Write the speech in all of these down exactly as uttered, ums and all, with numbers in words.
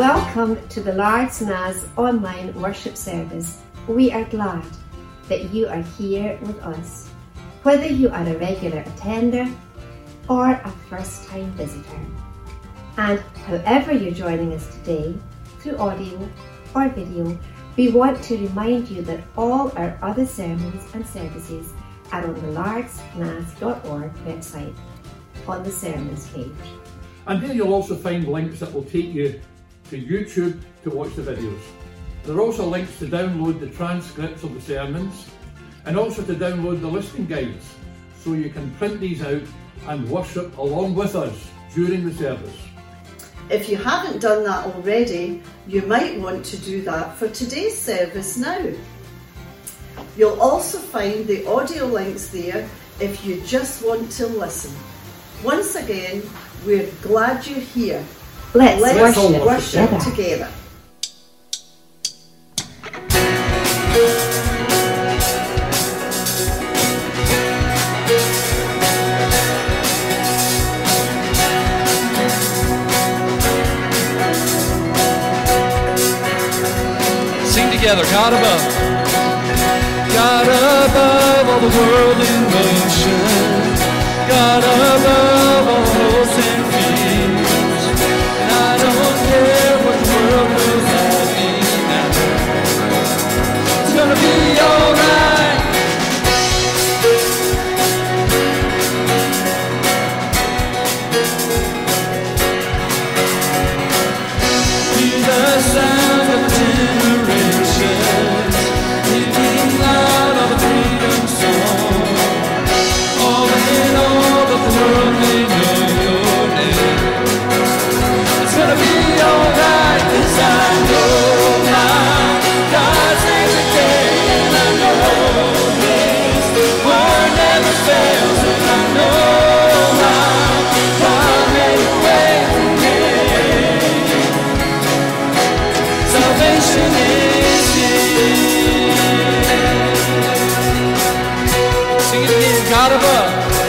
Welcome to the Largs Nas online worship service. We are glad that you are here with us, whether you are a regular attender or a first-time visitor. And however you're joining us today, through audio or video, we want to remind you that all our other sermons and services are on the largs nas dot org website on the sermons page. And there you'll also find links that will take you to YouTube to watch the videos. There are also links to download the transcripts of the sermons and also to download the listening guides, so you can print these out and worship along with us during the service. If you haven't done that already, you might want to do that for today's service now. You'll also find the audio links there if you just want to listen. Once again, we're glad you're here. Let's, Let's worship, worship together. together. Sing together, God above. God above all the world and nations. God above all hosts and fears. And I don't care what the world throws at me now. It's gonna be alright. Hear the sound of generations, living loud of a freedom song. All in all of the world may know your name. It's gonna be alright, 'cause I know my God saves the day, and I know His word never fails, and I know my God made a way for me. Salvation is here. Sing it again, God above.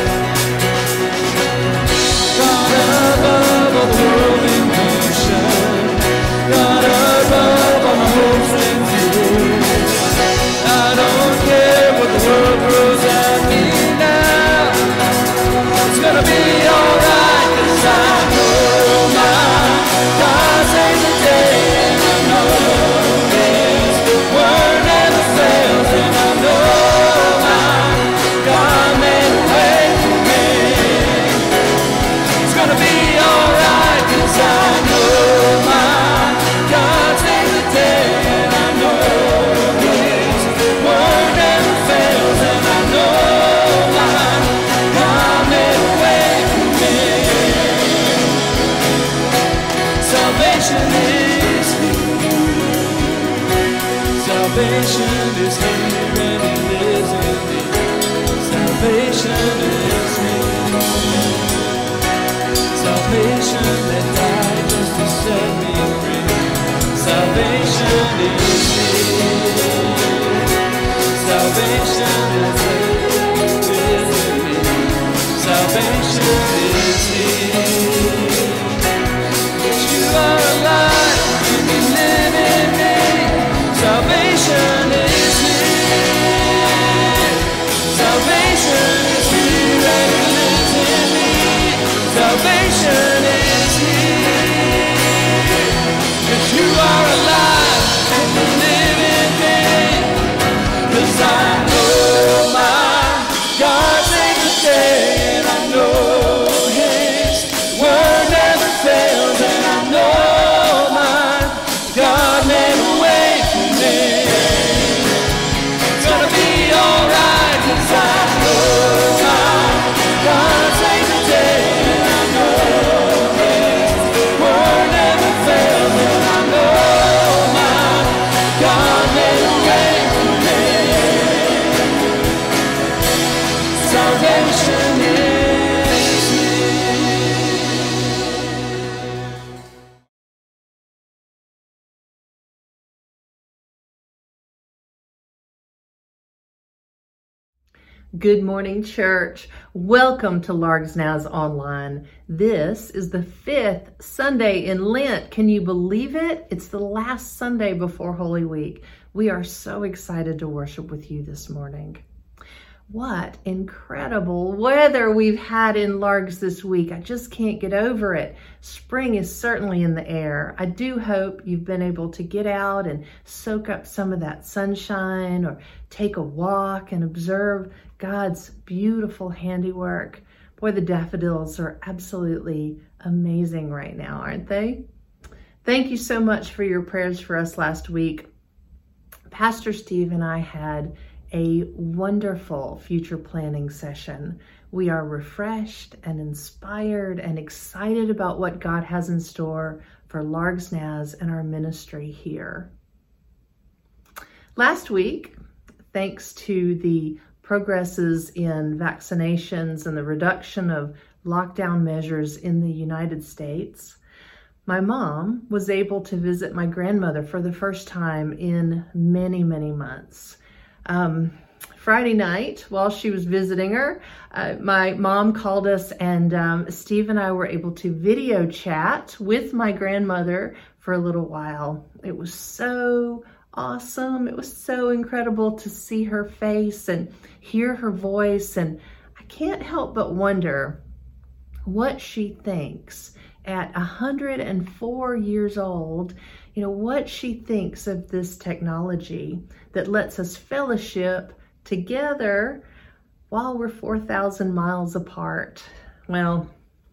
God above all the world and nation. God above all my hopes and fears. I don't care what the world throws at me now. It's gonna be alright, 'cause I know my God saves the day, and I know His word never fails, and I know my God made a way for me. It's gonna be alright, 'cause I know my God saves the day, and I know His word never fails, and I know my God made a way for me. Salvation is here. Salvation is here, and He lives in me. Salvation is here. Salvation that died just to set me free. Salvation is here. Salvation is here in me. Salvation is here. But you are alive and you live in me. Salvation is here. Salvation is here and He lives in me. Salvation is here. 'Cause you are alive and you live in me. 'Cause I know my God saves the day, and I know His Good morning, church. Welcome to Largs Now's Online. This is the fifth Sunday in Lent. Can you believe it? It's the last Sunday before Holy Week. We are so excited to worship with you this morning. What incredible weather we've had in Largs this week. I just can't get over it. Spring is certainly in the air. I do hope you've been able to get out and soak up some of that sunshine or take a walk and observe God's beautiful handiwork. Boy, the daffodils are absolutely amazing right now, aren't they? Thank you so much for your prayers for us last week. Pastor Steve and I had a wonderful future planning session. We are refreshed and inspired and excited about what God has in store for Largs Naz and our ministry here. Last week, thanks to the progresses in vaccinations and the reduction of lockdown measures in the United States, my mom was able to visit my grandmother for the first time in many, many months. Um, Friday night, while she was visiting her, uh, my mom called us, and um, Steve and I were able to video chat with my grandmother for a little while. It was so awesome. It was so incredible to see her face and hear her voice, and I can't help but wonder what she thinks at one hundred four years old, you know, what she thinks of this technology that lets us fellowship together while we're four thousand miles apart. Well,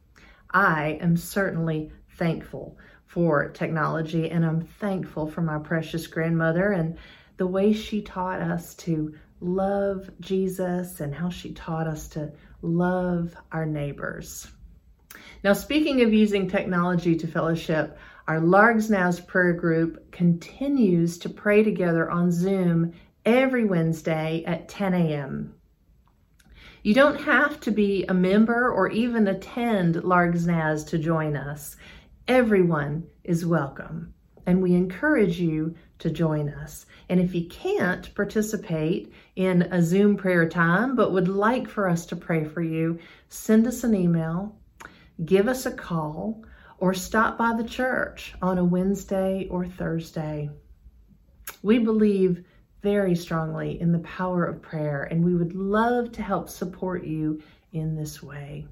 I am certainly thankful for technology, and I'm thankful for my precious grandmother and the way she taught us to love Jesus and how she taught us to love our neighbors. Now, speaking of using technology to fellowship, our Largs Naz prayer group continues to pray together on Zoom every Wednesday at ten a.m. You don't have to be a member or even attend Largs Naz to join us. Everyone is welcome, and we encourage you to join us. And if you can't participate in a Zoom prayer time but would like for us to pray for you, send us an email, give us a call, or stop by the church on a Wednesday or Thursday. We believe very strongly in the power of prayer, and we would love to help support you in this way.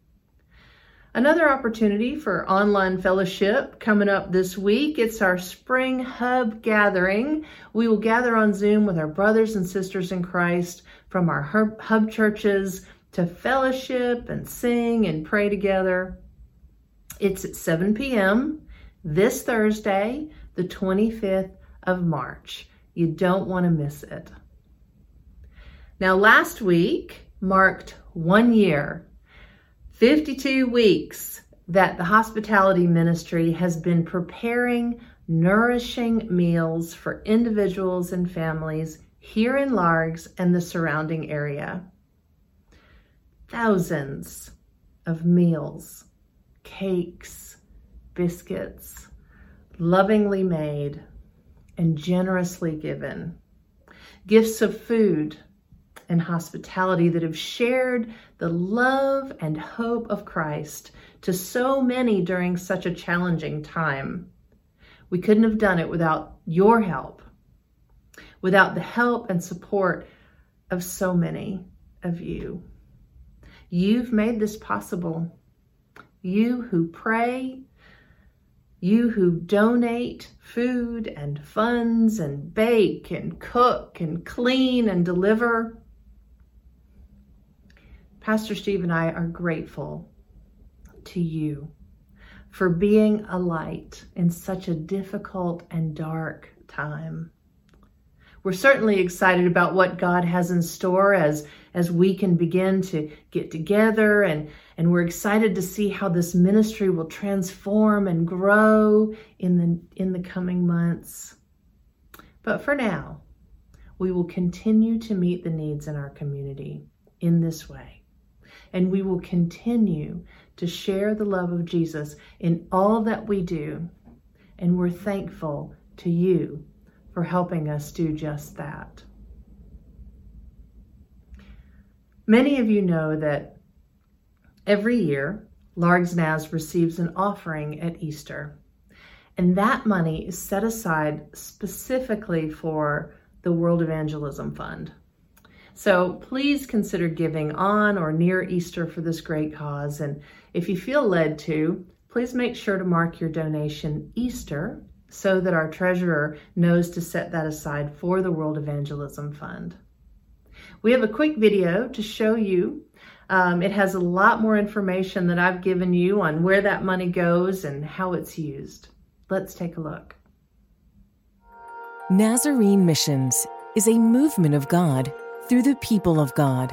Another opportunity for online fellowship coming up this week. It's our Spring Hub Gathering. We will gather on Zoom with our brothers and sisters in Christ from our hub churches to fellowship and sing and pray together. It's at seven p.m. this Thursday, the twenty-fifth of March. You don't want to miss it. Now, last week marked one year, fifty-two weeks that the hospitality ministry has been preparing nourishing meals for individuals and families here in Largs and the surrounding area. Thousands of meals, cakes, biscuits, lovingly made and generously given. Gifts of food and hospitality that have shared the love and hope of Christ to so many during such a challenging time. We couldn't have done it without your help, without the help and support of so many of you. You've made this possible. You who pray, you who donate food and funds and bake and cook and clean and deliver. Pastor Steve and I are grateful to you for being a light in such a difficult and dark time. We're certainly excited about what God has in store as, as we can begin to get together, and, and we're excited to see how this ministry will transform and grow in the, in the coming months. But for now, we will continue to meet the needs in our community in this way. And we will continue to share the love of Jesus in all that we do. And we're thankful to you for helping us do just that. Many of you know that every year, Largs Naz receives an offering at Easter, and that money is set aside specifically for the World Evangelism Fund. So please consider giving on or near Easter for this great cause, and if you feel led to, please make sure to mark your donation Easter so that our treasurer knows to set that aside for the World Evangelism Fund. We have a quick video to show you. Um, it has a lot more information that I've given you on where that money goes and how it's used. Let's take a look. Nazarene Missions is a movement of God through the people of God.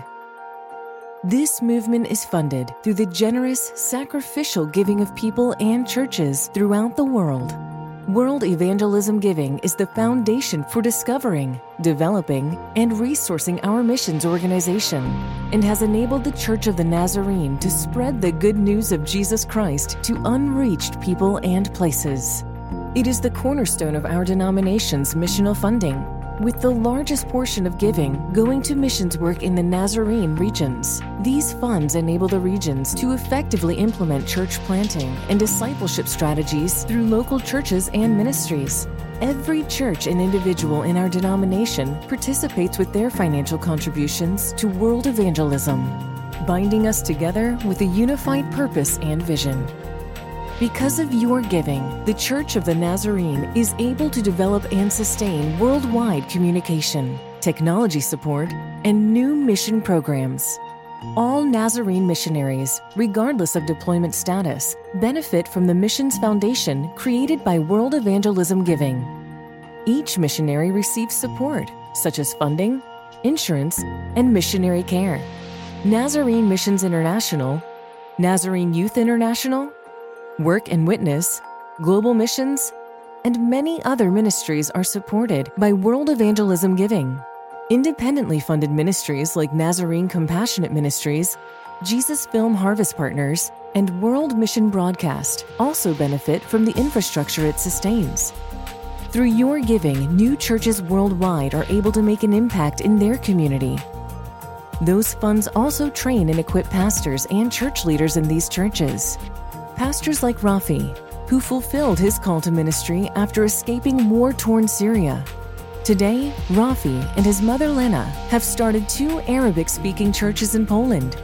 This movement is funded through the generous, sacrificial giving of people and churches throughout the world. World Evangelism Giving is the foundation for discovering, developing, and resourcing our missions organization, and has enabled the Church of the Nazarene to spread the good news of Jesus Christ to unreached people and places. It is the cornerstone of our denomination's missional funding, with the largest portion of giving going to missions work in the Nazarene regions. These funds enable the regions to effectively implement church planting and discipleship strategies through local churches and ministries. Every church and individual in our denomination participates with their financial contributions to world evangelism, binding us together with a unified purpose and vision. Because of your giving, the Church of the Nazarene is able to develop and sustain worldwide communication, technology support, and new mission programs. All Nazarene missionaries, regardless of deployment status, benefit from the Missions Foundation created by World Evangelism Giving. Each missionary receives support, such as funding, insurance, and missionary care. Nazarene Missions International, Nazarene Youth International, Work and Witness, Global Missions, and many other ministries are supported by World Evangelism Giving. Independently funded ministries like Nazarene Compassionate Ministries, Jesus Film Harvest Partners, and World Mission Broadcast also benefit from the infrastructure it sustains. Through your giving, new churches worldwide are able to make an impact in their community. Those funds also train and equip pastors and church leaders in these churches. Pastors like Rafi, who fulfilled his call to ministry after escaping war-torn Syria. Today, Rafi and his mother Lena have started two Arabic-speaking churches in Poland.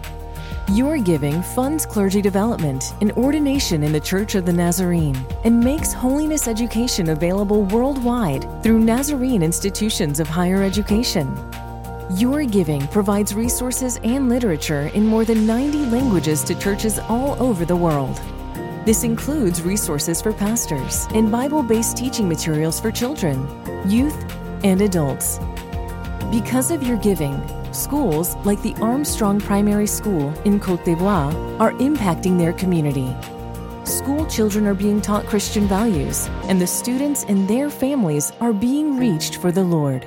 Your giving funds clergy development and ordination in the Church of the Nazarene and makes holiness education available worldwide through Nazarene institutions of higher education. Your giving provides resources and literature in more than ninety languages to churches all over the world. This includes resources for pastors and Bible-based teaching materials for children, youth, and adults. Because of your giving, schools like the Armstrong Primary School in Côte d'Ivoire are impacting their community. School children are being taught Christian values, and the students and their families are being reached for the Lord.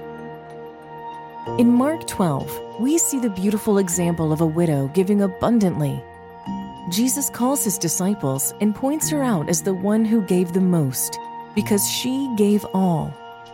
In Mark twelve, we see the beautiful example of a widow giving abundantly. Jesus calls his disciples and points her out as the one who gave the most, because she gave all.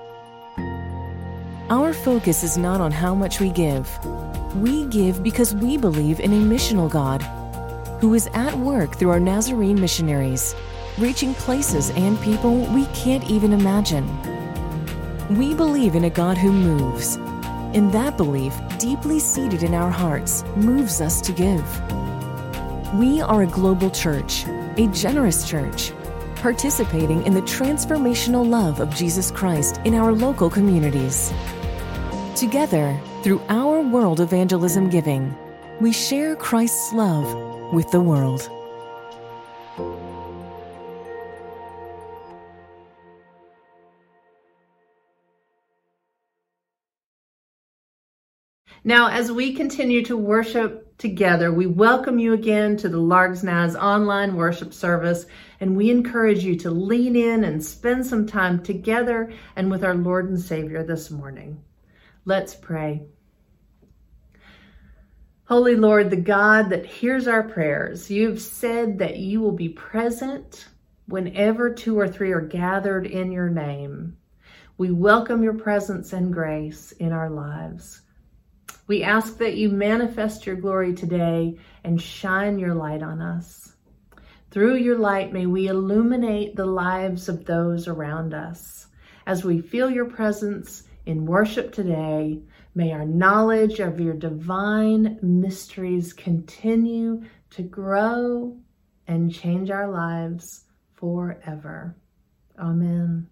Our focus is not on how much we give. We give because we believe in a missional God who is at work through our Nazarene missionaries, reaching places and people we can't even imagine. We believe in a God who moves, and that belief, deeply seated in our hearts, moves us to give. We are a global church, a generous church, participating in the transformational love of Jesus Christ in our local communities. Together, through our World Evangelism Giving, we share Christ's love with the world. Now, as we continue to worship together, we welcome you again to the Largs Naz online worship service, and we encourage you to lean in and spend some time together and with our Lord and Savior this morning. Let's pray. Holy Lord, the God that hears our prayers, you've said that you will be present whenever two or three are gathered in your name. We welcome your presence and grace in our lives. We ask that you manifest your glory today and shine your light on us. Through your light, may we illuminate the lives of those around us. As we feel your presence in worship today, may our knowledge of your divine mysteries continue to grow and change our lives forever. Amen.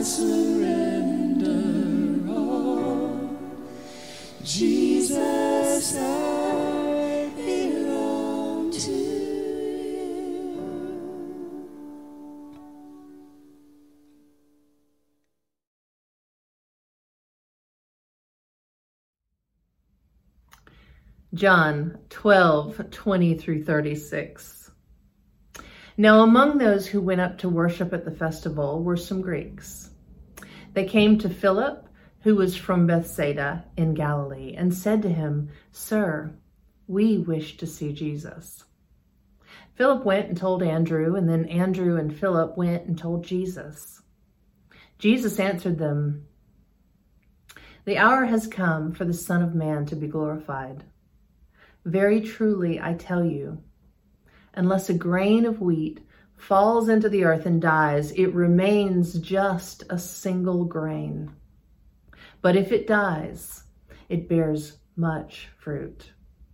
surrender all. Jesus, I belong to you. John twelve, twenty through thirty-six. Now among those who went up to worship at the festival were some Greeks. They came to Philip, who was from Bethsaida in Galilee, and said to him, "Sir, we wish to see Jesus." Philip went and told Andrew, and then Andrew and Philip went and told Jesus. Jesus answered them, "The hour has come for the Son of Man to be glorified. Very truly, I tell you, unless a grain of wheat falls into the earth and dies, it remains just a single grain. But if it dies, it bears much fruit.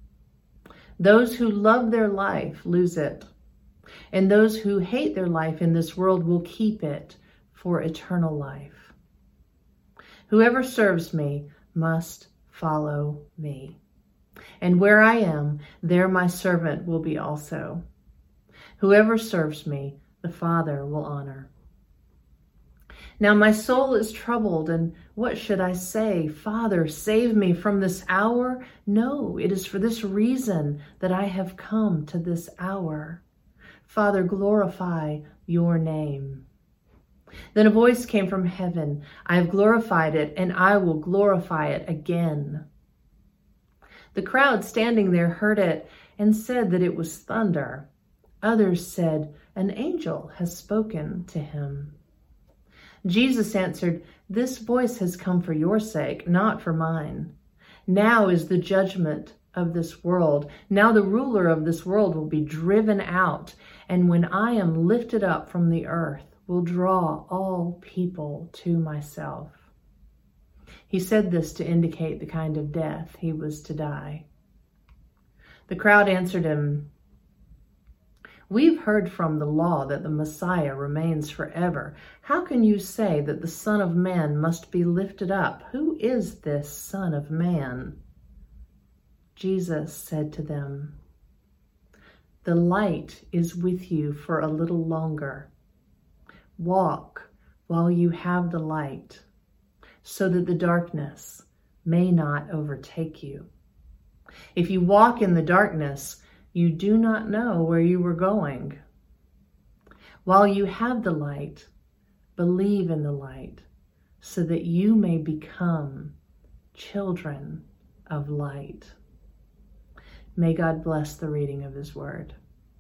Those who love their life lose it, and those who hate their life in this world will keep it for eternal life. Whoever serves me must follow me. And where I am, there my servant will be also. Whoever serves me, the Father will honor. Now my soul is troubled, and what should I say? Father, save me from this hour? No, it is for this reason that I have come to this hour. Father, glorify your name." Then a voice came from heaven, "I have glorified it, and I will glorify it again." The crowd standing there heard it and said that it was thunder. Others said, "An angel has spoken to him." Jesus answered, "This voice has come for your sake, not for mine. Now is the judgment of this world. Now the ruler of this world will be driven out, and when I am lifted up from the earth, will draw all people to myself." He said this to indicate the kind of death he was to die. The crowd answered him, "We've heard from the law that the Messiah remains forever. How can you say that the Son of Man must be lifted up? Who is this Son of Man?" Jesus said to them, "The light is with you for a little longer. Walk while you have the light, so that the darkness may not overtake you. If you walk in the darkness, you do not know where you are going. While you have the light, believe in the light, so that you may become children of light." May God bless the reading of his word.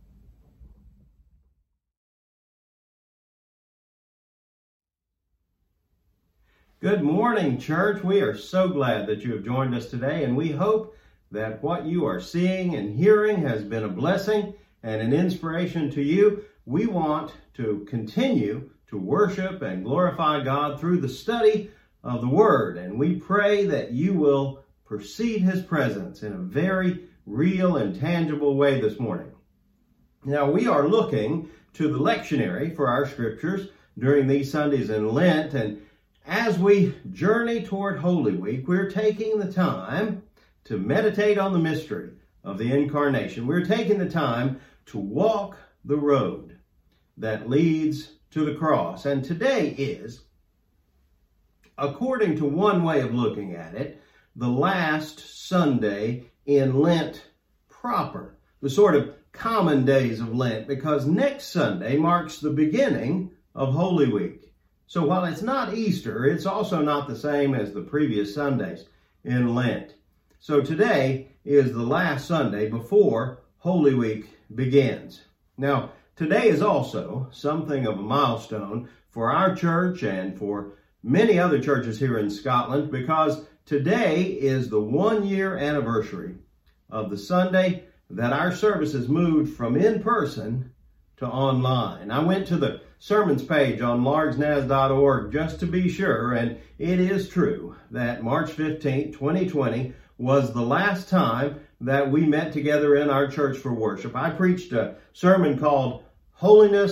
Good morning, church. We are so glad that you have joined us today, and we hope that what you are seeing and hearing has been a blessing and an inspiration to you. We want to continue to worship and glorify God through the study of the Word, and we pray that you will perceive His presence in a very real and tangible way this morning. Now, we are looking to the lectionary for our scriptures during these Sundays in Lent, and as we journey toward Holy Week, we're taking the time to meditate on the mystery of the Incarnation. We're taking the time to walk the road that leads to the cross. And today is, according to one way of looking at it, the last Sunday in Lent proper, the sort of common days of Lent, because next Sunday marks the beginning of Holy Week. So while it's not Easter, it's also not the same as the previous Sundays in Lent. So today is the last Sunday before Holy Week begins. Now, today is also something of a milestone for our church and for many other churches here in Scotland, because today is the one-year anniversary of the Sunday that our services moved from in-person to online. I went to the sermons page on largs naz dot org just to be sure, and it is true that March fifteenth, twenty twenty was the last time that we met together in our church for worship. I preached a sermon called Holiness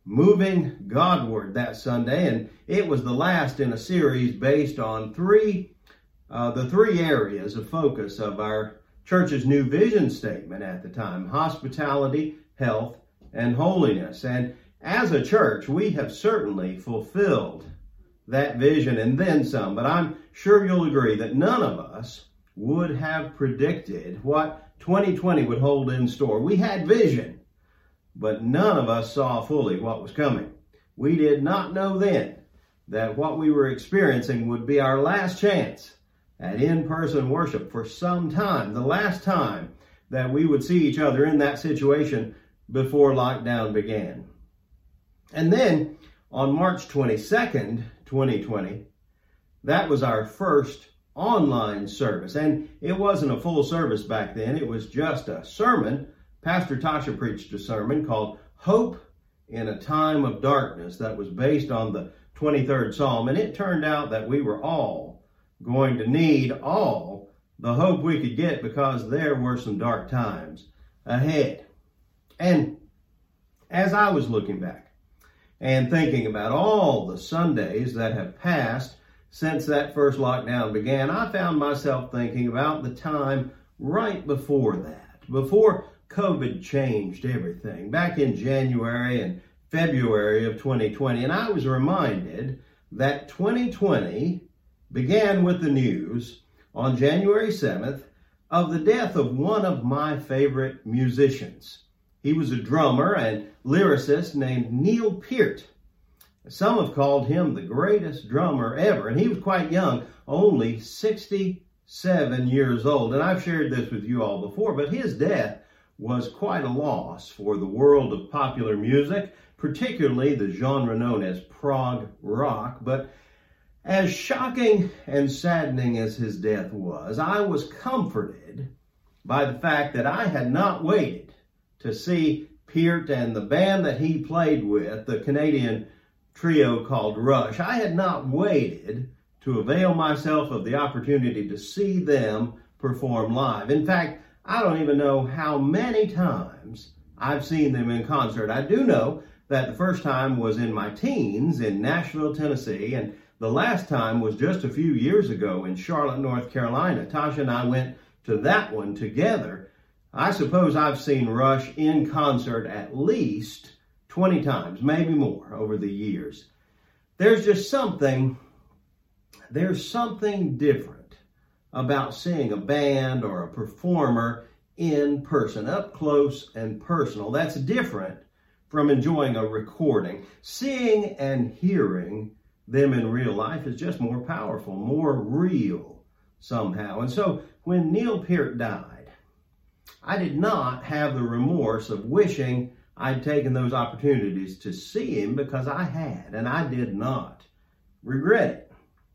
Moving Godward that Sunday, and it was the last in a series based on three, uh, the three areas of focus of our church's new vision statement at the time: hospitality, health, and holiness. And as a church, we have certainly fulfilled that vision and then some, but I'm sure you'll agree that none of us would have predicted what twenty twenty would hold in store. We had vision, but none of us saw fully what was coming. We did not know then that what we were experiencing would be our last chance at in-person worship for some time, the last time that we would see each other in that situation before lockdown began. And then on March twenty-second, twenty twenty, that was our first online service. And it wasn't a full service back then. It was just a sermon. Pastor Tasha preached a sermon called Hope in a Time of Darkness that was based on the twenty-third Psalm. And it turned out that we were all going to need all the hope we could get because there were some dark times ahead. And as I was looking back and thinking about all the Sundays that have passed since that first lockdown began, I found myself thinking about the time right before that, before COVID changed everything, back in January and February of twenty twenty. And I was reminded that twenty twenty began with the news on January seventh of the death of one of my favorite musicians. He was a drummer and lyricist named Neil Peart. Some have called him the greatest drummer ever, and he was quite young, only sixty-seven years old. And I've shared this with you all before, but his death was quite a loss for the world of popular music, particularly the genre known as prog rock. But as shocking and saddening as his death was, I was comforted by the fact that I had not waited to see Peart and the band that he played with, the Canadian trio called Rush. I had not waited to avail myself of the opportunity to see them perform live. In fact, I don't even know how many times I've seen them in concert. I do know that the first time was in my teens in Nashville, Tennessee, and the last time was just a few years ago in Charlotte, North Carolina. Tasha and I went to that one together. I suppose I've seen Rush in concert at least twenty times, maybe more, over the years. There's just something, there's something different about seeing a band or a performer in person, up close and personal. That's different from enjoying a recording. Seeing and hearing them in real life is just more powerful, more real somehow. And so when Neil Peart died, I did not have the remorse of wishing I'd taken those opportunities to see him, because I had, and I did not regret it.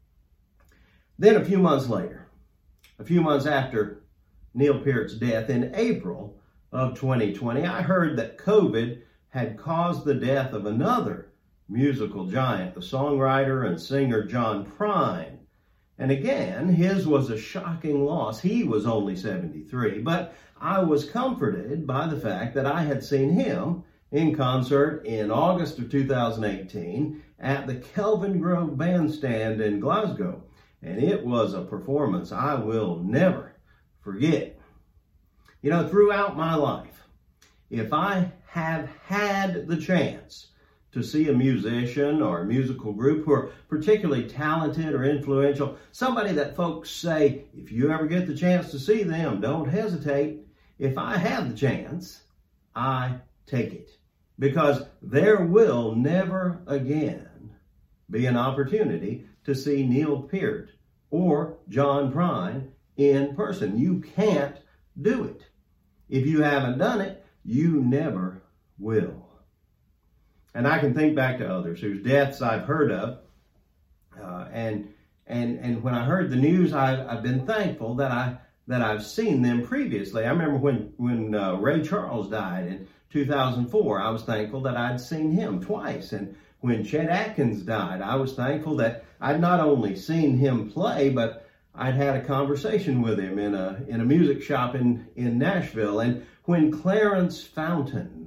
Then a few months later, a few months after Neil Peart's death in April of twenty twenty, I heard that COVID had caused the death of another musical giant, the songwriter and singer John Prine. And again, his was a shocking loss. He was only seventy-three, but I was comforted by the fact that I had seen him in concert in August of two thousand eighteen at the Kelvingrove Bandstand in Glasgow. And it was a performance I will never forget. You know, throughout my life, if I have had the chance to see a musician or a musical group who are particularly talented or influential, somebody that folks say, if you ever get the chance to see them, don't hesitate. If I have the chance, I take it. Because there will never again be an opportunity to see Neil Peart or John Prine in person. You can't do it. If you haven't done it, you never will. And I can think back to others whose deaths I've heard of. Uh, and and and when I heard the news, I've, I've been thankful that, I, that I've seen them previously. I remember when, when uh, Ray Charles died in two thousand four, I was thankful that I'd seen him twice. And when Chet Atkins died, I was thankful that I'd not only seen him play, but I'd had a conversation with him in a in a music shop in, in Nashville. And when Clarence Fountain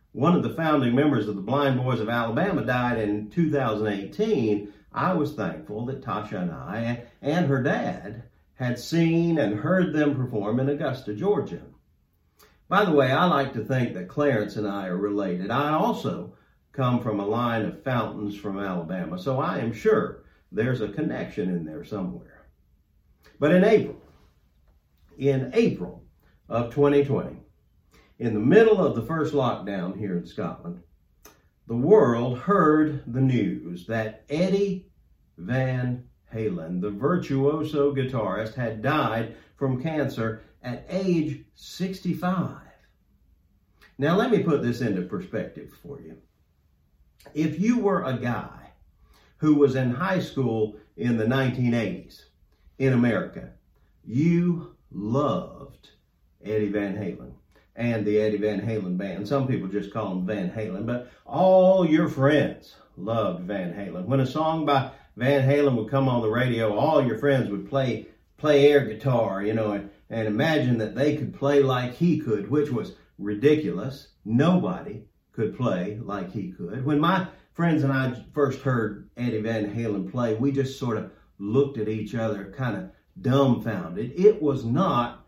one of the founding members of the Blind Boys of Alabama died in two thousand eighteen, I was thankful that Tasha and I and her dad had seen and heard them perform in Augusta, Georgia. By the way, I like to think that Clarence and I are related. I also come from a line of Fountains from Alabama, so I am sure there's a connection in there somewhere. But in April, in April of twenty twenty, in the middle of the first lockdown here in Scotland, the world heard the news that Eddie Van Halen, the virtuoso guitarist, had died from cancer at age sixty-five. Now, let me put this into perspective for you. If you were a guy who was in high school in the nineteen eighties in America, you loved Eddie Van Halen and the Eddie Van Halen band. Some people just call him Van Halen, but all your friends loved Van Halen. When a song by Van Halen would come on the radio, all your friends would play play air guitar, you know, and, and imagine that they could play like he could, which was ridiculous. Nobody could play like he could. When my friends and I first heard Eddie Van Halen play, we just sort of looked at each other kind of dumbfounded. It was not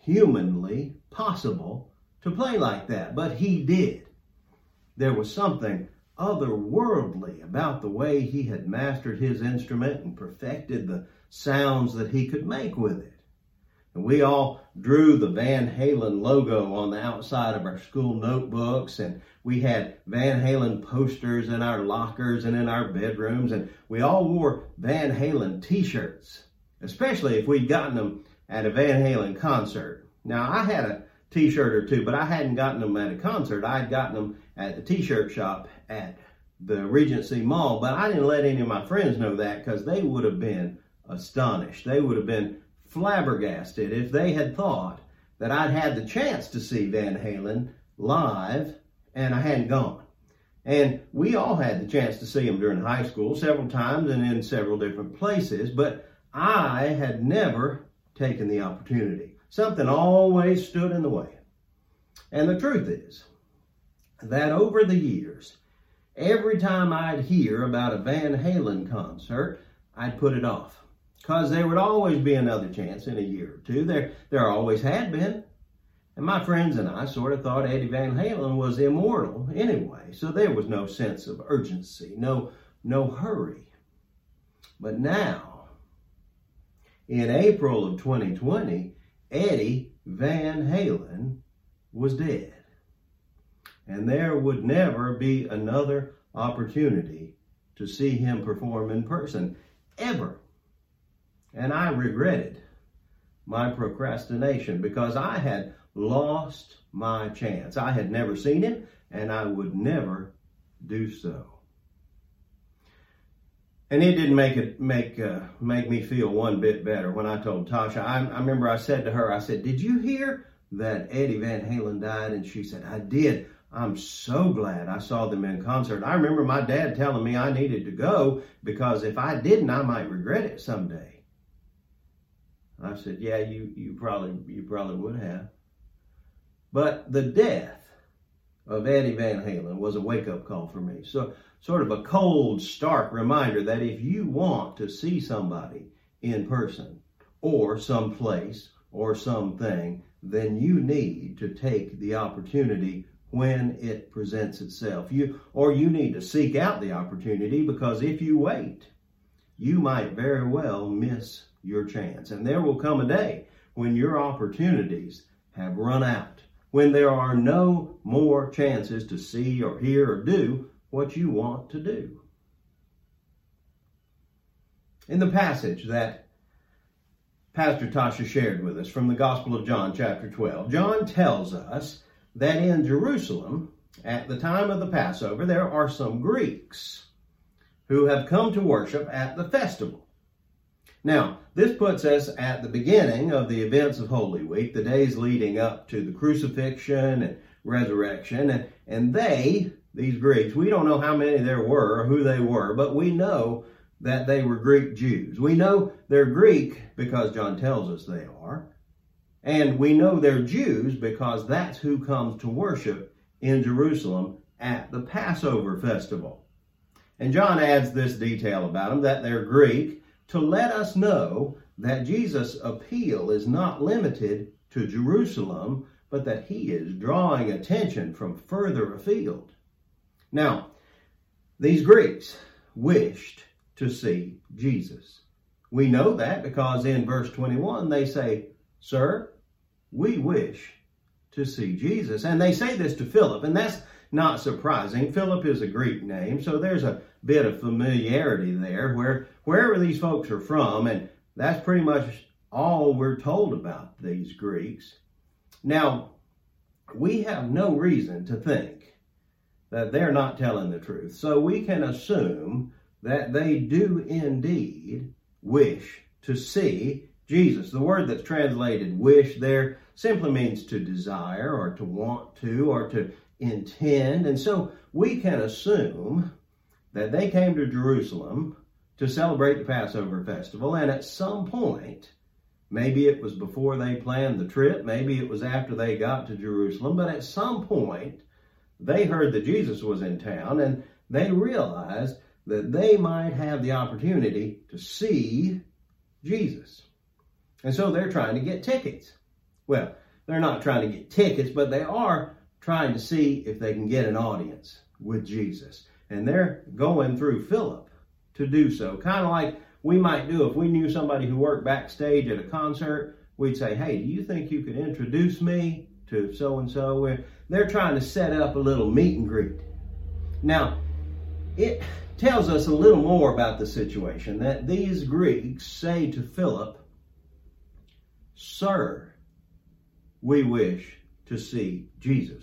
humanly possible to play like that, but he did. There was something otherworldly about the way he had mastered his instrument and perfected the sounds that he could make with it. And we all drew the Van Halen logo on the outside of our school notebooks, and we had Van Halen posters in our lockers and in our bedrooms, and we all wore Van Halen t-shirts, especially if we'd gotten them at a Van Halen concert. Now, I had a t-shirt or two, but I hadn't gotten them at a concert. I had gotten them at the t-shirt shop at the Regency Mall, but I didn't let any of my friends know that because they would have been astonished. They would have been flabbergasted if they had thought that I'd had the chance to see Van Halen live and I hadn't gone. And we all had the chance to see him during high school several times and in several different places, but I had never taken the opportunity. Something always stood in the way. And the truth is that over the years, every time I'd hear about a Van Halen concert, I'd put it off. Because there would always be another chance in a year or two. There, there always had been. And my friends and I sort of thought Eddie Van Halen was immortal anyway. So there was no sense of urgency, no, no hurry. But now, in April of twenty twenty, Eddie Van Halen was dead. And there would never be another opportunity to see him perform in person, ever. And I regretted my procrastination because I had lost my chance. I had never seen him, and I would never do so. And it didn't make it make uh, make me feel one bit better when I told Tasha. I, I remember I said to her, I said, "Did you hear that Eddie Van Halen died?" And she said, "I did. I'm so glad I saw them in concert." I remember my dad telling me I needed to go because if I didn't, I might regret it someday. I said, "Yeah, you you probably you probably would have." But the death of Eddie Van Halen was a wake-up call for me. So sort of a cold, stark reminder that if you want to see somebody in person or someplace or something, then you need to take the opportunity when it presents itself. You or you need to seek out the opportunity, because if you wait, you might very well miss your chance. And there will come a day when your opportunities have run out, when there are no more chances to see or hear or do what you want to do. In the passage that Pastor Tasha shared with us from the Gospel of John, chapter twelve, John tells us that in Jerusalem, at the time of the Passover, there are some Greeks who have come to worship at the festival. Now, this puts us at the beginning of the events of Holy Week, the days leading up to the crucifixion and resurrection. And, and they, these Greeks, we don't know how many there were or who they were, but we know that they were Greek Jews. We know they're Greek because John tells us they are. And we know they're Jews because that's who comes to worship in Jerusalem at the Passover festival. And John adds this detail about them, that they're Greek, to let us know that Jesus' appeal is not limited to Jerusalem, but that he is drawing attention from further afield. Now, these Greeks wished to see Jesus. We know that because in verse twenty-one they say, "Sir, we wish to see Jesus." And they say this to Philip, and that's not surprising. Philip is a Greek name, so there's a bit of familiarity there where wherever these folks are from, and that's pretty much all we're told about these Greeks. Now, we have no reason to think that they're not telling the truth, so we can assume that they do indeed wish to see Jesus. The word that's translated wish there simply means to desire or to want to or to intend. And so we can assume that they came to Jerusalem to celebrate the Passover festival, and at some point, maybe it was before they planned the trip, maybe it was after they got to Jerusalem, but at some point they heard that Jesus was in town, and they realized that they might have the opportunity to see Jesus. And so they're trying to get tickets. Well, they're not trying to get tickets, but they are trying to see if they can get an audience with Jesus. And they're going through Philip to do so. Kind of like we might do if we knew somebody who worked backstage at a concert. We'd say, "Hey, do you think you could introduce me to so-and-so?" They're trying to set up a little meet and greet. Now, it tells us a little more about the situation, that these Greeks say to Philip, "Sir, we wish to see Jesus."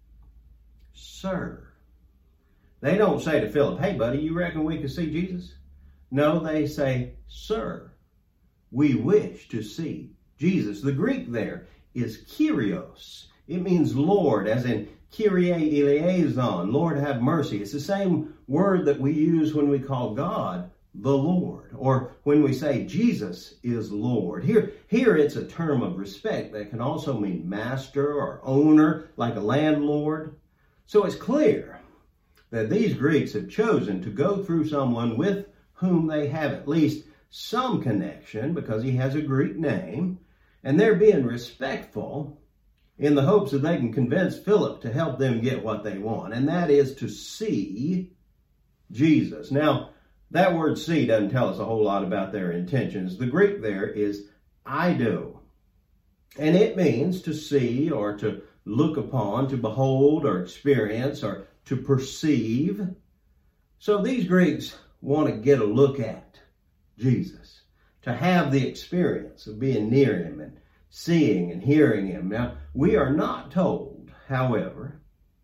Sir. They don't say to Philip, "Hey, buddy, you reckon we could see Jesus?" No, they say, "Sir, we wish to see Jesus." The Greek there is Kyrios. It means Lord, as in Kyrie eleison, Lord have mercy. It's the same word that we use when we call God the Lord, or when we say Jesus is Lord. Here, here it's a term of respect that can also mean master or owner, like a landlord. So it's clear that these Greeks have chosen to go through someone with whom they have at least some connection because he has a Greek name, and they're being respectful in the hopes that they can convince Philip to help them get what they want, and that is to see Jesus. Now, that word see doesn't tell us a whole lot about their intentions. The Greek there is eido, and it means to see or to look upon, to behold or experience or to perceive. So these Greeks want to get a look at Jesus, to have the experience of being near him and seeing and hearing him. Now, we are not told, however,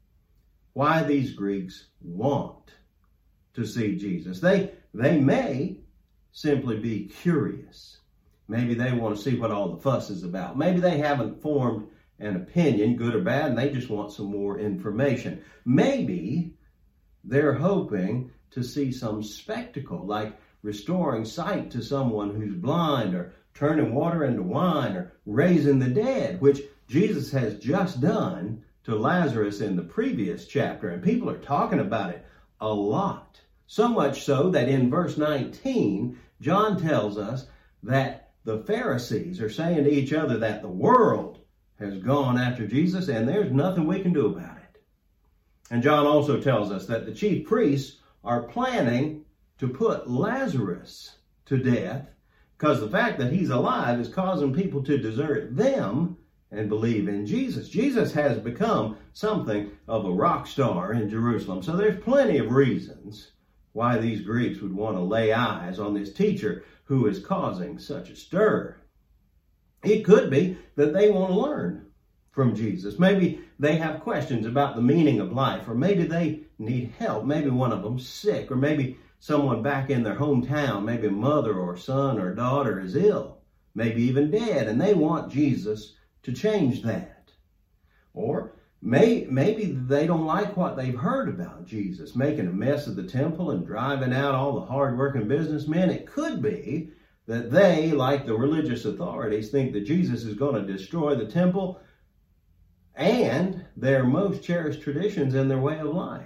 why these Greeks want to see Jesus. They, they may simply be curious. Maybe they want to see what all the fuss is about. Maybe they haven't formed an opinion, good or bad, and they just want some more information. Maybe they're hoping to see some spectacle, like restoring sight to someone who's blind, or turning water into wine, or raising the dead, which Jesus has just done to Lazarus in the previous chapter. And people are talking about it a lot. So much so that in verse nineteen, John tells us that the Pharisees are saying to each other that the world has gone after Jesus and there's nothing we can do about it. And John also tells us that the chief priests are planning to put Lazarus to death because the fact that he's alive is causing people to desert them and believe in Jesus. Jesus has become something of a rock star in Jerusalem. So there's plenty of reasons why these Greeks would want to lay eyes on this teacher who is causing such a stir. It could be that they want to learn from Jesus. Maybe they have questions about the meaning of life, or maybe they need help. Maybe one of them's sick, or maybe someone back in their hometown, maybe a mother or son or daughter is ill, maybe even dead, and they want Jesus to change that. Or may, maybe they don't like what they've heard about Jesus, making a mess of the temple and driving out all the hard-working businessmen. It could be that they, like the religious authorities, think that Jesus is going to destroy the temple and their most cherished traditions in their way of life.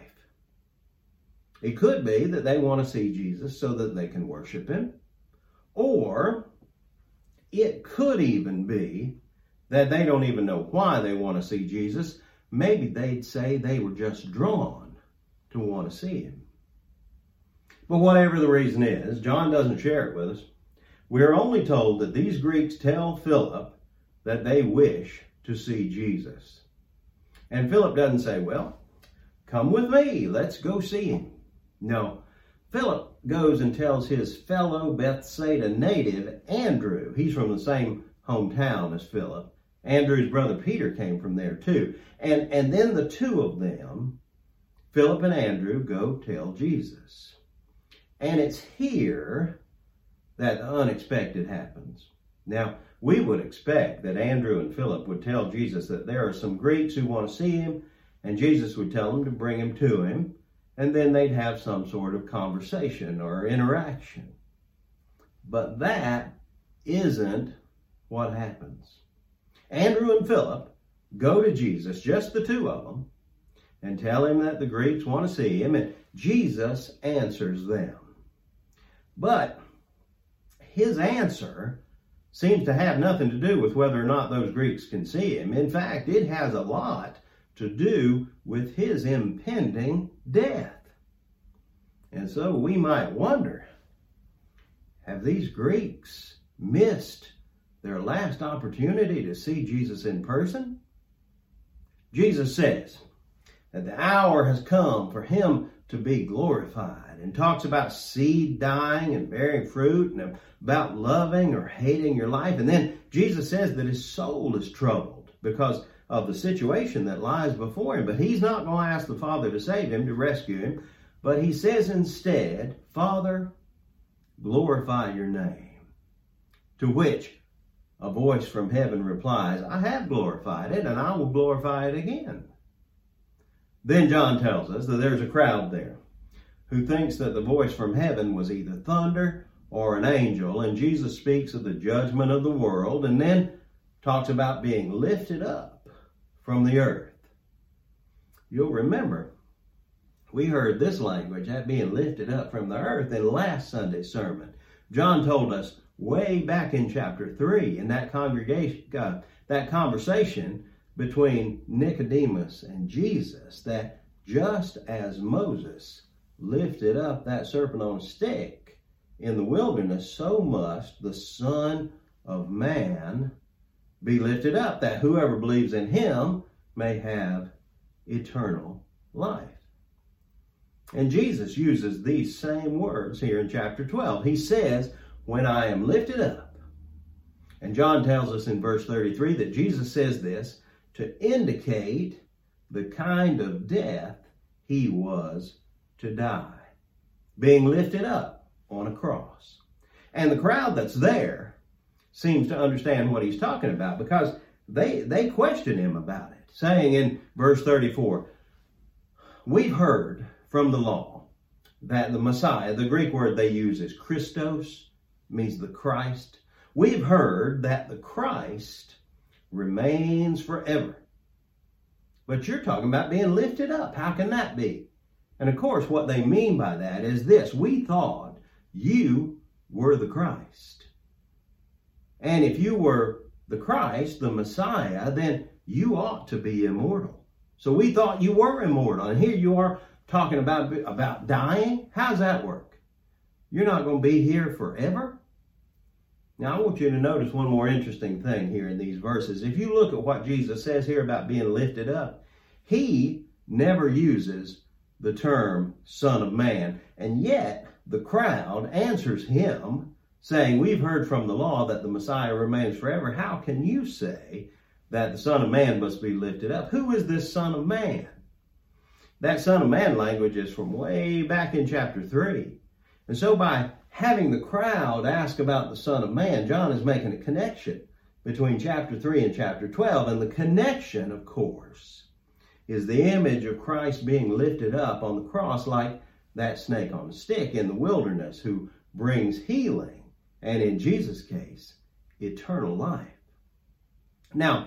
It could be that they want to see Jesus so that they can worship him, or it could even be that they don't even know why they want to see Jesus. Maybe they'd say they were just drawn to want to see him. But whatever the reason is, John doesn't share it with us. We're only told that these Greeks tell Philip that they wish to see Jesus. And Philip doesn't say, well, come with me, let's go see him. No, Philip goes and tells his fellow Bethsaida native, Andrew. He's from the same hometown as Philip. Andrew's brother Peter came from there too. And, and then the two of them, Philip and Andrew, go tell Jesus. And it's here that the unexpected happens. Now, we would expect that Andrew and Philip would tell Jesus that there are some Greeks who want to see him, and Jesus would tell them to bring him to him, and then they'd have some sort of conversation or interaction. But that isn't what happens. Andrew and Philip go to Jesus, just the two of them, and tell him that the Greeks want to see him, and Jesus answers them. But his answer seems to have nothing to do with whether or not those Greeks can see him. In fact, it has a lot to do with his impending death. And so we might wonder, have these Greeks missed their last opportunity to see Jesus in person? Jesus says that the hour has come for him to be glorified, and talks about seed dying and bearing fruit, and about loving or hating your life. And then Jesus says that his soul is troubled because of the situation that lies before him. But he's not going to ask the Father to save him, to rescue him. But he says instead, Father, glorify your name. To which a voice from heaven replies, I have glorified it, and I will glorify it again. Then John tells us that there's a crowd there who thinks that the voice from heaven was either thunder or an angel, and Jesus speaks of the judgment of the world, and then talks about being lifted up from the earth. You'll remember, we heard this language, that being lifted up from the earth, in last Sunday's sermon. John told us way back in chapter three, in that congregation, uh, that conversation between Nicodemus and Jesus, that just as Moses lifted up that serpent on a stick in the wilderness, so must the Son of Man be lifted up, that whoever believes in him may have eternal life. And Jesus uses these same words here in chapter twelve. He says, when I am lifted up. And John tells us in verse thirty-three that Jesus says this to indicate the kind of death he was to die, being lifted up on a cross. And the crowd that's there seems to understand what he's talking about, because they, they question him about it, saying in verse thirty-four, we've heard from the law that the Messiah, the Greek word they use is Christos, means the Christ. We've heard that the Christ remains forever. But you're talking about being lifted up. How can that be? And of course, what they mean by that is this. We thought you were the Christ. And if you were the Christ, the Messiah, then you ought to be immortal. So we thought you were immortal. And here you are talking about, about dying. How's that work? You're not going to be here forever? Now, I want you to notice one more interesting thing here in these verses. If you look at what Jesus says here about being lifted up, he never uses the term Son of Man. And yet, the crowd answers him, saying, we've heard from the law that the Messiah remains forever. How can you say that the Son of Man must be lifted up? Who is this Son of Man? That Son of Man language is from way back in chapter three. And so by having the crowd ask about the Son of Man, John is making a connection between chapter three and chapter twelve. And the connection, of course, is the image of Christ being lifted up on the cross like that snake on a stick in the wilderness, who brings healing, and in Jesus' case, eternal life. Now,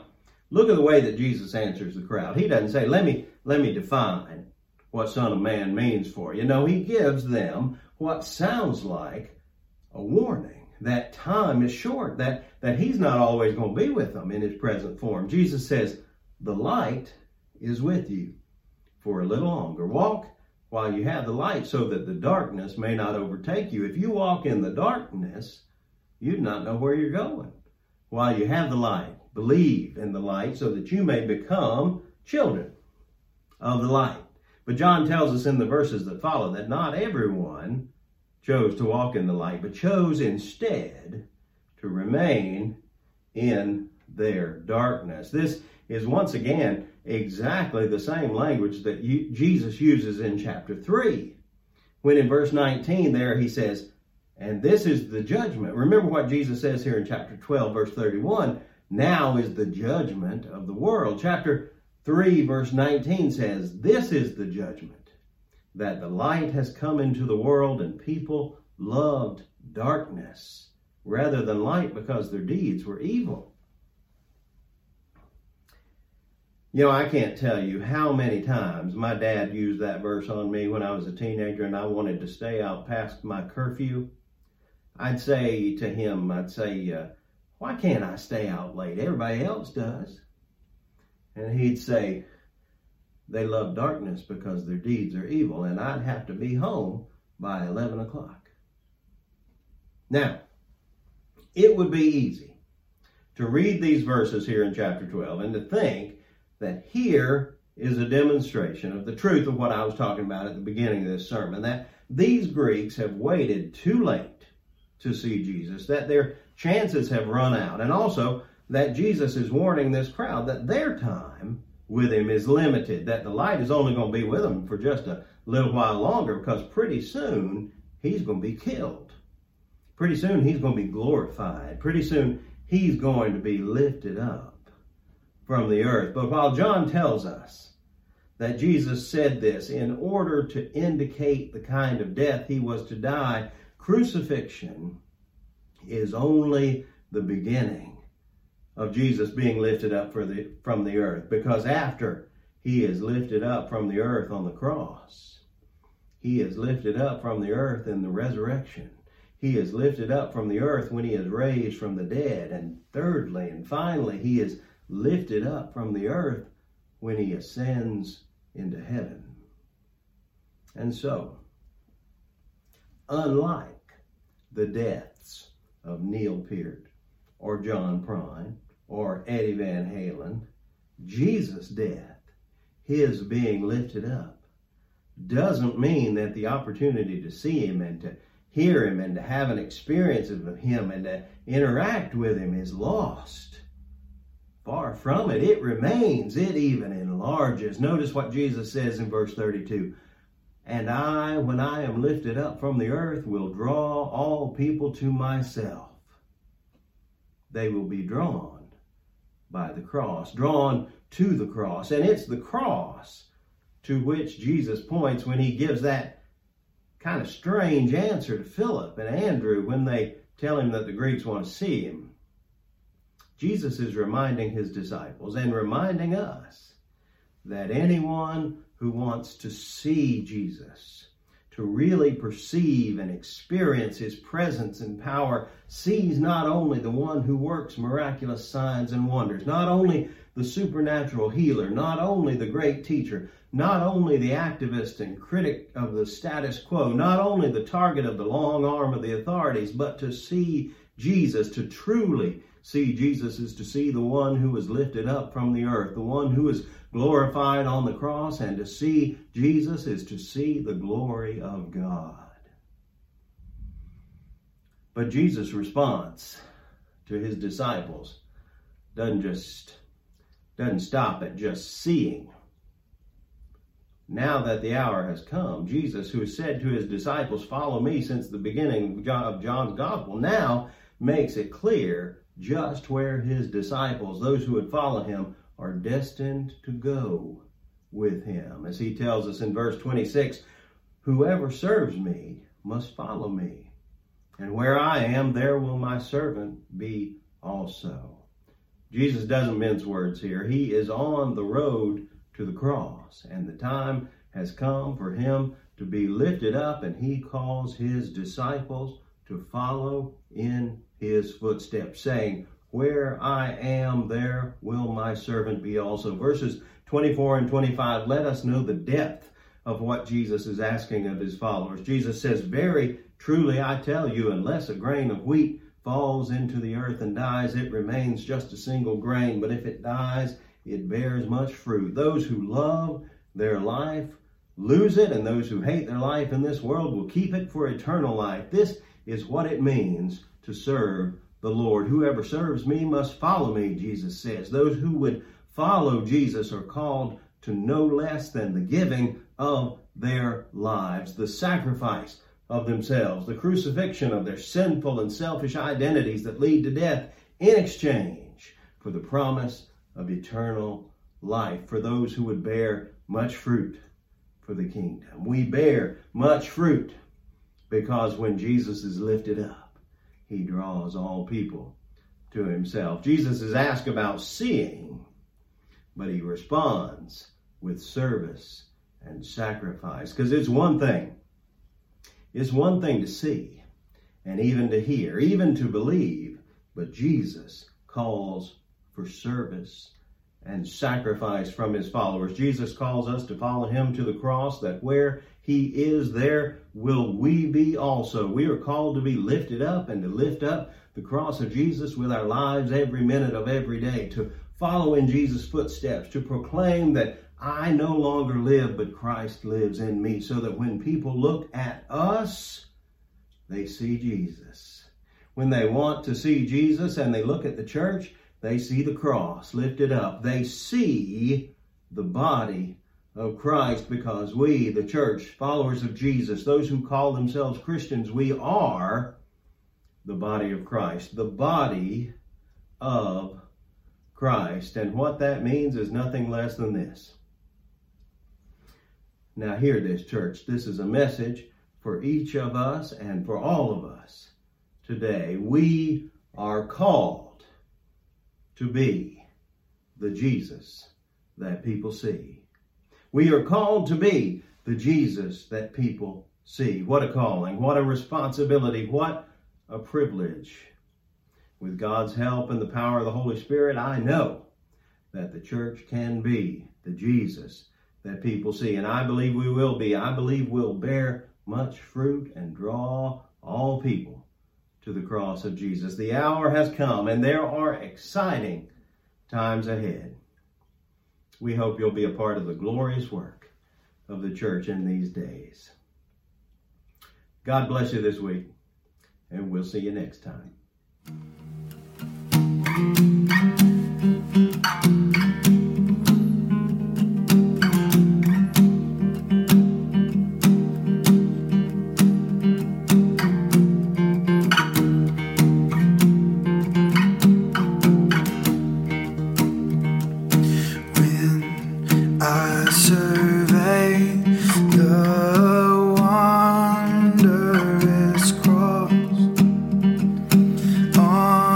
Look at the way that Jesus answers the crowd. He doesn't say, let me, let me define what Son of Man means for you. No, he gives them what sounds like a warning. That time is short, that, that he's not always going to be with them in his present form. Jesus says, the light is with you for a little longer. Walk while you have the light so that the darkness may not overtake you. If you walk in the darkness, you do not know where you're going. While you have the light, believe in the light so that you may become children of the light. But John tells us in the verses that follow that not everyone chose to walk in the light, but chose instead to remain in their darkness. This is once again exactly the same language that you, Jesus uses in chapter three, when in verse nineteen there he says, and this is the judgment. Remember what Jesus says here in chapter twelve, verse thirty-one, now is the judgment of the world. Chapter three, verse nineteen says, this is the judgment, that the light has come into the world and people loved darkness rather than light because their deeds were evil. You know, I can't tell you how many times my dad used that verse on me when I was a teenager and I wanted to stay out past my curfew. I'd say to him, I'd say, uh, why can't I stay out late? Everybody else does. And he'd say, they love darkness because their deeds are evil, and I'd have to be home by eleven o'clock. Now, it would be easy to read these verses here in chapter twelve and to think that here is a demonstration of the truth of what I was talking about at the beginning of this sermon, that these Greeks have waited too late to see Jesus, that their chances have run out, and also that Jesus is warning this crowd that their time with him is limited, that the light is only going to be with him for just a little while longer, because pretty soon he's going to be killed. Pretty soon he's going to be glorified. Pretty soon he's going to be lifted up from the earth. But while John tells us that Jesus said this in order to indicate the kind of death he was to die, crucifixion is only the beginning of Jesus being lifted up for the, from the earth. Because after he is lifted up from the earth on the cross, he is lifted up from the earth in the resurrection. He is lifted up from the earth when he is raised from the dead. And thirdly and finally, he is lifted up from the earth when he ascends into heaven. And so, unlike the deaths of Neil Peart or John Prine or Eddie Van Halen, Jesus' death, his being lifted up, doesn't mean that the opportunity to see him and to hear him and to have an experience of him and to interact with him is lost. Far from it. It remains. It even enlarges. Notice what Jesus says in verse thirty-two. And I, when I am lifted up from the earth, will draw all people to myself. They will be drawn by the cross, drawn to the cross. And it's the cross to which Jesus points when he gives that kind of strange answer to Philip and Andrew when they tell him that the Greeks want to see him. Jesus is reminding his disciples and reminding us that anyone who wants to see Jesus, to really perceive and experience his presence and power, sees not only the one who works miraculous signs and wonders, not only the supernatural healer, not only the great teacher, not only the activist and critic of the status quo, not only the target of the long arm of the authorities, but to see Jesus, to truly see Jesus is to see the one who was lifted up from the earth, the one who is glorified on the cross, and to see Jesus is to see the glory of God. But Jesus' response to his disciples doesn't just doesn't stop at just seeing. Now that the hour has come, Jesus, who has said to his disciples, follow me since the beginning of John's gospel, now makes it clear just where his disciples, those who would follow him, are destined to go with him. As he tells us in verse twenty-six, whoever serves me must follow me, and where I am, there will my servant be also. Jesus doesn't mince words here. He is on the road to the cross, and the time has come for him to be lifted up, and he calls his disciples to follow in his footsteps, saying, where I am, there will my servant be also. Verses twenty-four and twenty-five let us know the depth of what Jesus is asking of his followers. Jesus says, very truly I tell you, unless a grain of wheat falls into the earth and dies, it remains just a single grain. But if it dies, it bears much fruit. Those who love their life lose it, and those who hate their life in this world will keep it for eternal life. This is what it means to serve the Lord. Whoever serves me must follow me, Jesus says. Those who would follow Jesus are called to no less than the giving of their lives, the sacrifice of themselves, the crucifixion of their sinful and selfish identities that lead to death in exchange for the promise of eternal life for those who would bear much fruit for the kingdom. We bear much fruit because when Jesus is lifted up, he draws all people to himself. Jesus is asked about seeing, but he responds with service and sacrifice. Because it's one thing. It's one thing to see and even to hear, even to believe. But Jesus calls for service and sacrifice from his followers. Jesus calls us to follow him to the cross, that where he is, there will we be also. We are called to be lifted up and to lift up the cross of Jesus with our lives every minute of every day, to follow in Jesus' footsteps, to proclaim that I no longer live, but Christ lives in me, so that when people look at us, they see Jesus. When they want to see Jesus and they look at the church, they see the cross lifted up. They see the body of Christ, because we, the church, followers of Jesus, those who call themselves Christians, we are the body of Christ, the body of Christ. And what that means is nothing less than this. Now hear this, church. This is a message for each of us and for all of us today. We are called to be the Jesus that people see. We are called to be the Jesus that people see. What a calling, what a responsibility, what a privilege. With God's help and the power of the Holy Spirit, I know that the church can be the Jesus that people see. And I believe we will be. I believe we'll bear much fruit and draw all people to the cross of Jesus. The hour has come, and there are exciting times ahead. We hope you'll be a part of the glorious work of the church in these days. God bless you this week, and we'll see you next time. On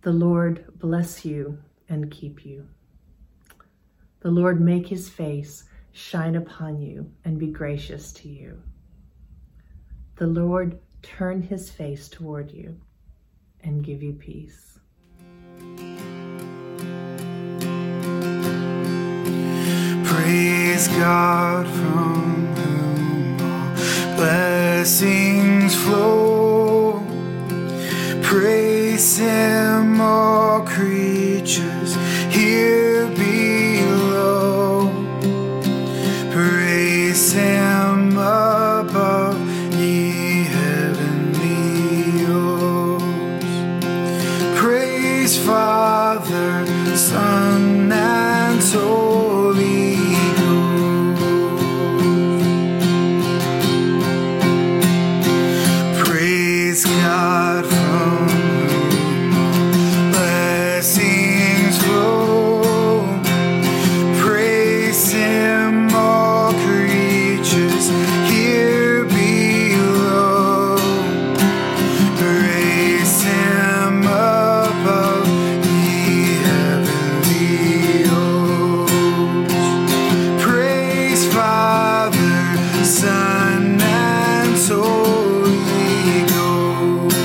The Lord bless you and keep you. The Lord make his face shine upon you and be gracious to you. The Lord turn his face toward you and give you peace. Praise God from whom all blessings flow. Praise him, all creatures here below. Praise him above, ye heavenly hosts. Praise Father, Son, and Holy Ghost. Praise God from whom all blessings flow. Praise him, all creatures here below. Praise him above, ye heavenly hosts. Praise Father, Son, and Holy Ghost.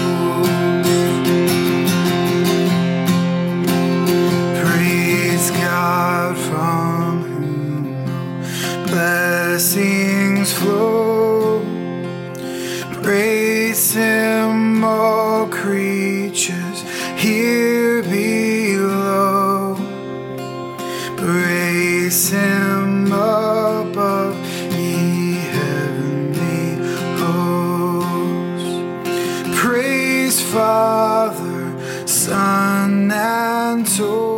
Praise God from whom all blessings flow. Praise him, all creatures here below. Praise him above, ye heavenly hosts. Praise Father, Son, and Holy